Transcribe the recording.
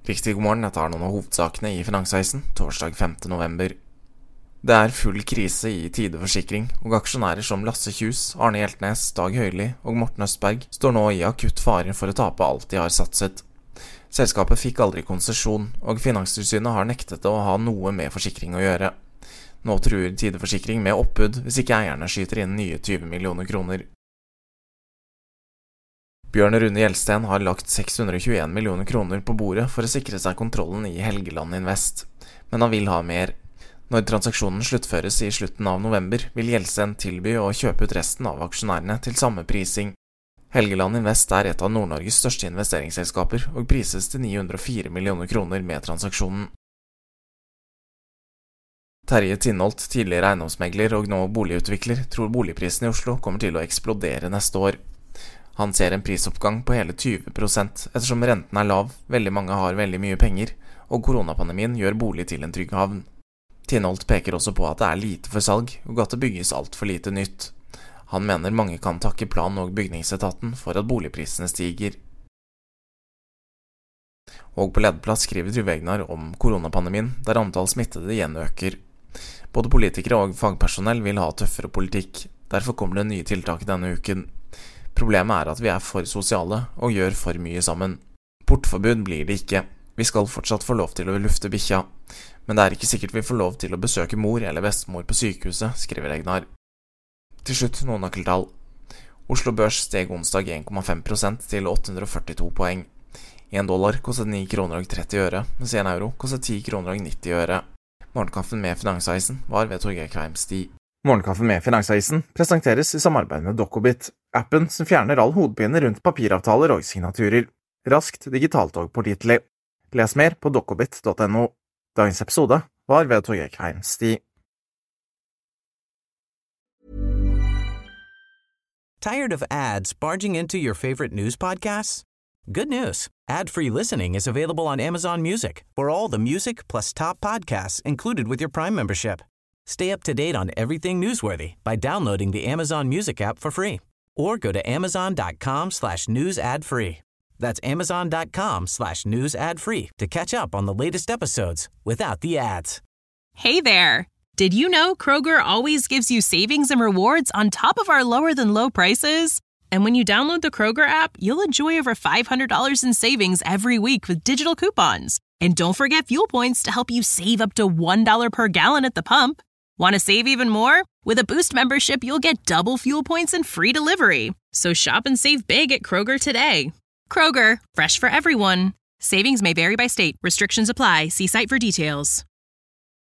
Riktig god morgen, dette er noen av hovedsakene i Finansavisen, torsdag 5. november. Det er full krise i Tide Forsikring, og aksjonærer som Lasse Kjus, Arne Hjeltnes, Dag Høili og Morten Østberg står nå i akutt fare for å tape alt de har satset. Selskapet fikk aldri konsesjon, og Finanstilsynet har nektet å ha noe med forsikring å gjøre. Nå truer Tide Forsikring med oppbud hvis ikke eierne skyter inn nye 20 millioner kroner. Bjørn Rune Gjelsten har lagt 621 millioner kroner på bordet for å sikre seg kontrollen i Helgeland Invest, men han vil ha mer. Når transaksjonen sluttføres i slutten av november, vil Gjelsten tilby å kjøpe ut resten av aksjonærene til samme prising. Helgeland Invest er et av Nord-Norges største investeringsselskaper og prises til 904 millioner kroner med transaksjonen. Terje Tinholt, tidligere eiendomsmegler og nå boligutvikler, tror boligprisen i Oslo kommer til å eksplodere neste år. Han ser en prisoppgang på hele 20%, ettersom renten er lav, veldig mange har veldig mye penger, og koronapandemien gjør bolig til en trygg havn. Tinholt peker også på at det er lite for salg, og at det bygges alt for lite nytt. Han mener mange kan takke plan- og bygningsetaten for at boligprisene stiger. Og på lederplass skriver Trygve Egnar om koronapandemien, der antall smittede igjen øker. Både politikere og fagpersonell vil ha tøffere politikk, derfor kommer det nye tiltak denne uken. Problemet er at vi er for sosiale og gjør for mye sammen. Portforbud blir det ikke. Vi skal fortsatt få lov til å lufte bikkja. Men det er ikke sikkert vi får lov til å besøke mor eller bestemor på sykehuset, skriver Egnar. Til slutt noen nøkkeltall. Oslo Børs steg onsdag 1,5% til 842 poeng. 1 dollar kostet 9 kroner og 30 øre, mens 1 euro kostet 10 kroner og 90 øre. Morgenkaffen med Finansavisen var ved Torgeir Kveim Sti. Morgenkaffen med Finansavisen presenteres i samarbeid med Dokobit, appen som fjerner all hodepine rundt papiravtaler og signaturer. Raskt, digitalt og pålitelig. Les mer på dokobit.no. Dagens episode var ved Torgeir Kveim Sti. Tired of ads barging into your favorite news podcasts? Good news. Ad-free listening is available on Amazon Music for all the music plus top podcasts included with your Prime membership. Stay up to date on everything newsworthy by downloading the Amazon Music app for free or go to amazon.com/news ad free. That's amazon.com/news ad free to catch up on the latest episodes without the ads. Hey there. Did you know Kroger always gives you savings and rewards on top of our lower than low prices? And when you download the Kroger app, you'll enjoy over $500 in savings every week with digital coupons. And don't forget fuel points to help you save up to $1 per gallon at the pump. Want to save even more? With a Boost membership, you'll get double fuel points and free delivery. So shop and save big at Kroger today. Kroger, fresh for everyone. Savings may vary by state. Restrictions apply. See site for details.